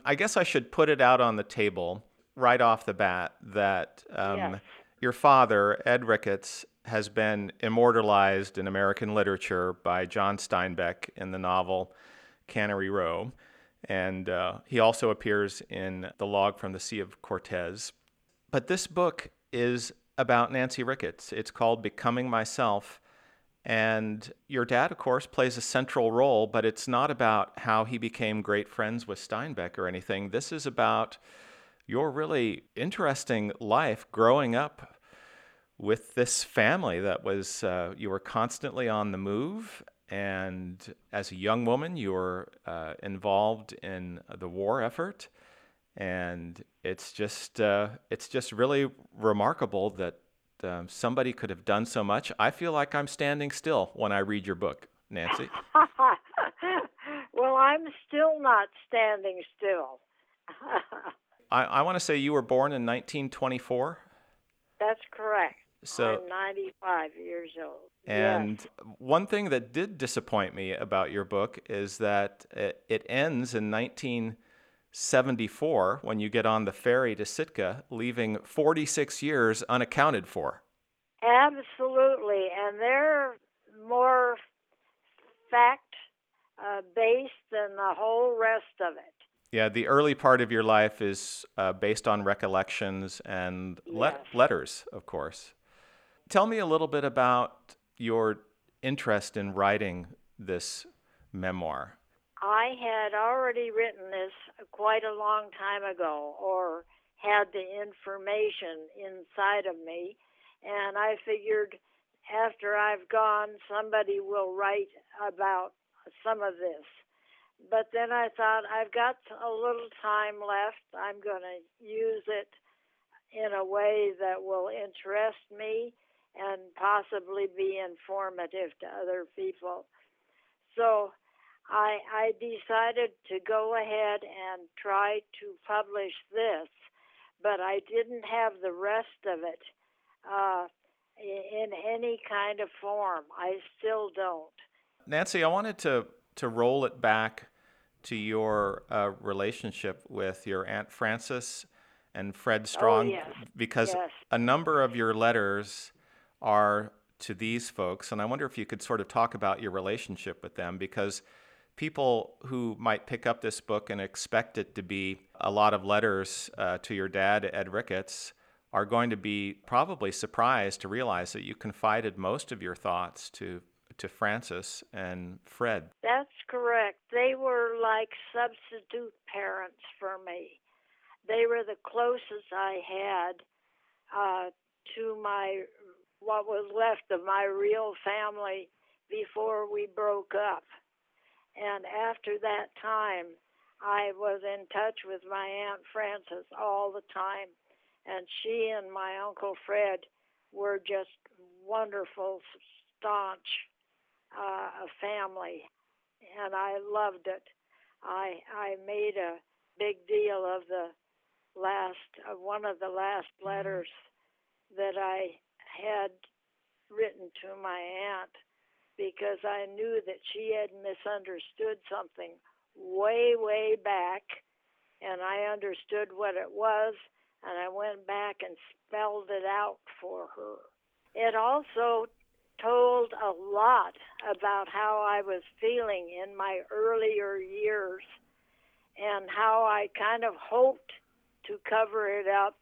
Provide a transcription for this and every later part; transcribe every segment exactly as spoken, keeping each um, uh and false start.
I guess I should put it out on the table right off the bat that Yes. um, your father, Ed Ricketts, has been immortalized in American literature by John Steinbeck in the novel Cannery Row. And uh, he also appears in The Log from the Sea of Cortez. But this book is about Nancy Ricketts. It's called Becoming Myself. And your dad, of course, plays a central role, but it's not about how he became great friends with Steinbeck or anything. This is about your really interesting life growing up with this family that was, uh, you were constantly on the move. And as a young woman, you were uh, involved in the war effort. And it's just, uh, it's just really remarkable that um, somebody could have done so much. I feel like I'm standing still when I read your book, Nancy. Well, I'm still not standing still. I, I want to say you were born in nineteen twenty-four. That's correct. So, I'm ninety-five years old. Yes. and one thing that did disappoint me about your book is that it, it ends in nineteen seventy-four when you get on the ferry to Sitka, leaving forty-six years unaccounted for. Absolutely. And they're more fact uh, based than the whole rest of it. Yeah, the early part of your life is uh, based on recollections and let- Yes. letters, of course. Tell me a little bit about your interest in writing this memoir. I had already written this quite a long time ago, or had the information inside of me, and I figured after I've gone, somebody will write about some of this. But then I thought, I've got a little time left. I'm going to use it in a way that will interest me and possibly be informative to other people. So I, I decided to go ahead and try to publish this, but I didn't have the rest of it uh, in any kind of form. I still don't. Nancy, I wanted to, to roll it back to your uh, relationship with your Aunt Frances and Fred Oh, Strong, yes, because yes. a number of your letters are to these folks. And I wonder if you could sort of talk about your relationship with them, because people who might pick up this book and expect it to be a lot of letters uh, to your dad, Ed Ricketts, are going to be probably surprised to realize that you confided most of your thoughts to to Frances and Fred. That's correct. They were like substitute parents for me. They were the closest I had uh, to my what was left of my real family before we broke up. And after that time, I was in touch with my Aunt Frances all the time. And she and my Uncle Fred were just wonderful, staunch uh, family. And I loved it. I, I made a big deal of the last, uh, one of the last letters that I had written to my aunt because I knew that she had misunderstood something way, way back, and I understood what it was, and I went back and spelled it out for her. It also told a lot about how I was feeling in my earlier years and how I kind of hoped to cover it up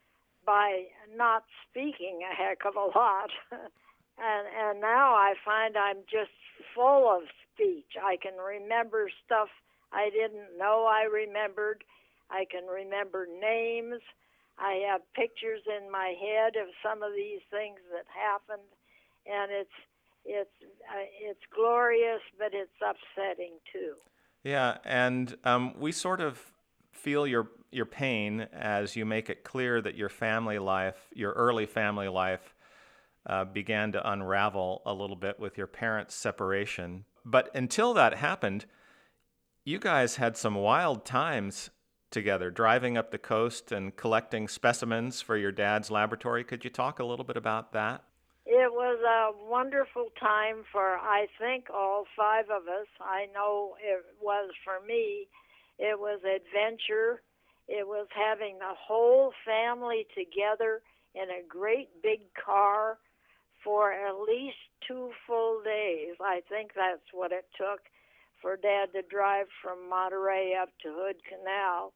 by not speaking a heck of a lot. and and now I find I'm just full of speech. I can remember stuff I didn't know I remembered. I can remember names. I have pictures in my head of some of these things that happened, and it's it's uh, it's glorious, but it's upsetting too. Yeah, and um, we sort of feel your your pain as you make it clear that your family life, your early family life, uh, began to unravel a little bit with your parents' separation. But until that happened, you guys had some wild times together, driving up the coast and collecting specimens for your dad's laboratory. Could you talk a little bit about that? It was a wonderful time for, I think, all five of us. I know it was for me It was adventure. It was having the whole family together in a great big car for at least two full days. I think that's what it took for Dad to drive from Monterey up to Hood Canal.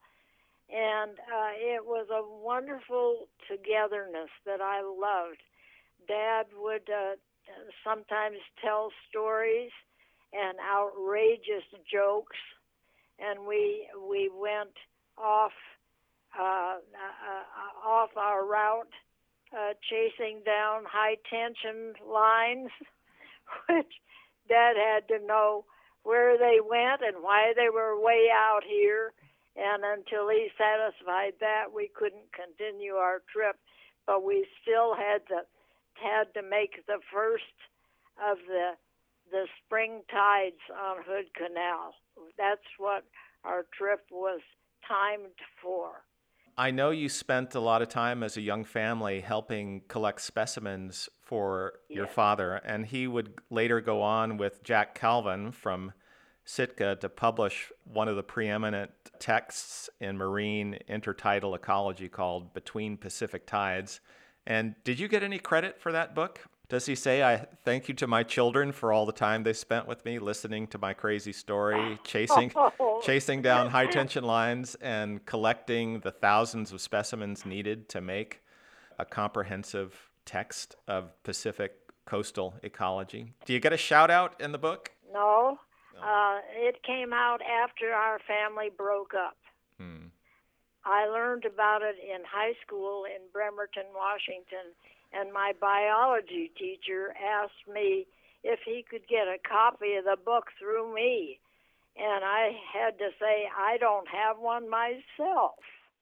And uh, it was a wonderful togetherness that I loved. Dad would uh, sometimes tell stories and outrageous jokes, and we we went off uh, uh, off our route, uh, chasing down high tension lines, which Dad had to know where they went and why they were way out here. And until he satisfied that, we couldn't continue our trip. But we still had to had to make the first of the the spring tides on Hood Canal. That's what our trip was timed for. I know you spent a lot of time as a young family helping collect specimens for your Yes. father, and he would later go on with Jack Calvin from Sitka to publish one of the preeminent texts in marine intertidal ecology called Between Pacific Tides. And did you get any credit for that book? Does he say, I thank you to my children for all the time they spent with me, listening to my crazy story, chasing Oh, chasing down high tension lines and collecting the thousands of specimens needed to make a comprehensive text of Pacific coastal ecology? Do you get a shout out in the book? no. Uh, it came out after our family broke up. Hmm. I learned about it in high school in Bremerton, Washington, and my biology teacher asked me if he could get a copy of the book through me. And I had to say, I don't have one myself.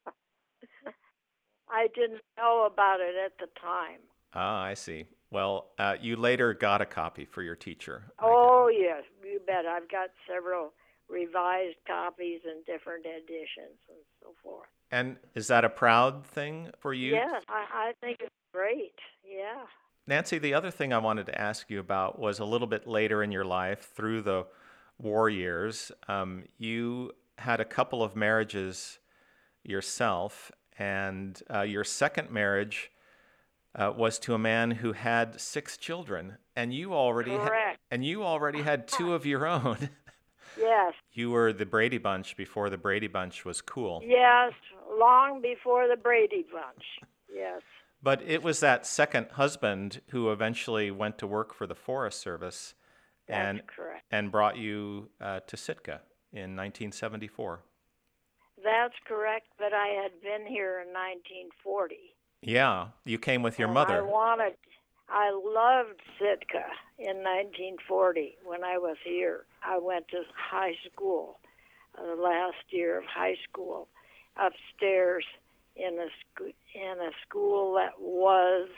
I didn't know about it at the time. Ah, I see. Well, uh, you later got a copy for your teacher. Oh, yes, you bet. I've got several revised copies and different editions and so forth. And is that a proud thing for you? Yes, I, I think it's great. Yeah. Nancy, the other thing I wanted to ask you about was a little bit later in your life, through the war years. Um, you had a couple of marriages yourself, and uh, your second marriage uh, was to a man who had six children, and you already ha- Correct. and you already had two of your own. Yes. You were the Brady Bunch before the Brady Bunch was cool. Yes, long before the Brady Bunch. Yes. But it was that second husband who eventually went to work for the Forest Service That's and correct. and brought you uh, to Sitka in nineteen seventy-four. That's correct, but I had been here in nineteen forty. Yeah, you came with your and mother. I wanted, I loved Sitka in nineteen forty when I was here. I went to high school, uh, the last year of high school, upstairs in a sc- in a school that was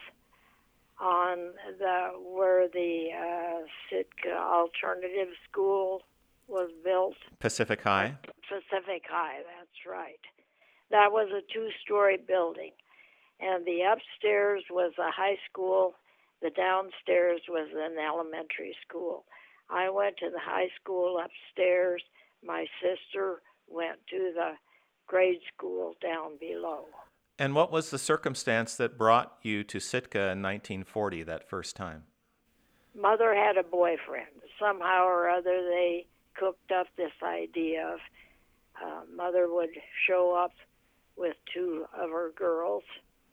on the where the uh, Sitka Alternative School was built. Pacific High. Pacific High, that's right. That was a two-story building, and the upstairs was a high school. The downstairs was an elementary school. I went to the high school upstairs. My sister went to the grade school down below. And what was the circumstance that brought you to Sitka in nineteen forty that first time? Mother had a boyfriend. Somehow or other, they cooked up this idea of uh, Mother would show up with two of her girls.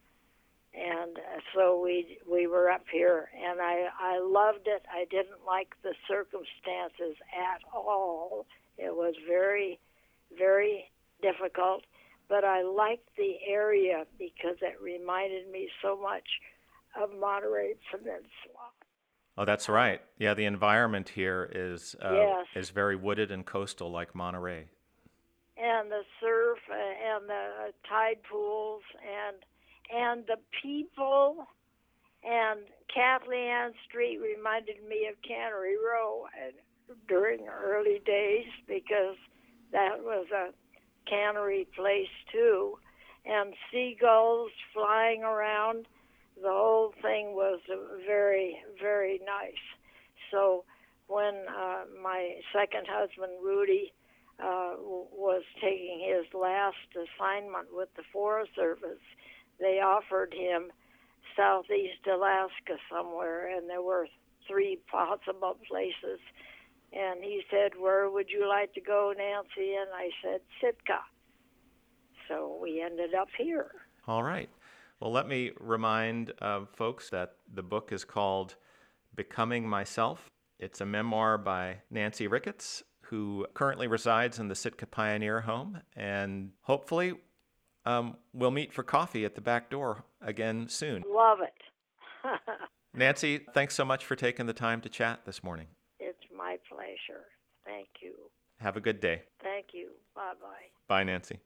And uh, so we we were up here, and I, I loved it. I didn't like the circumstances at all. It was very, very difficult, but I liked the area because it reminded me so much of Monterey Peninsula. Oh, that's right. Yeah, the environment here is uh, Yes. is very wooded and coastal, like Monterey. And the surf uh, and the tide pools and and the people, and Kathleen Street reminded me of Cannery Row during early days because that was a cannery place too, and seagulls flying around. The whole thing was very, very nice. So when uh, my second husband, Rudy, uh, was taking his last assignment with the Forest Service, they offered him southeast Alaska somewhere, and there were three possible places. And he said, "Where would you like to go, Nancy?" And I said, "Sitka." So we ended up here. All right. Well, let me remind uh, folks that the book is called Becoming Myself. It's a memoir by Nancy Ricketts, who currently resides in the Sitka Pioneer Home. And hopefully um, we'll meet for coffee at the back door again soon. Love it. Nancy, thanks so much for taking the time to chat this morning. It's my pleasure. Thank you. Have a good day. Thank you. Bye-bye. Bye, Nancy.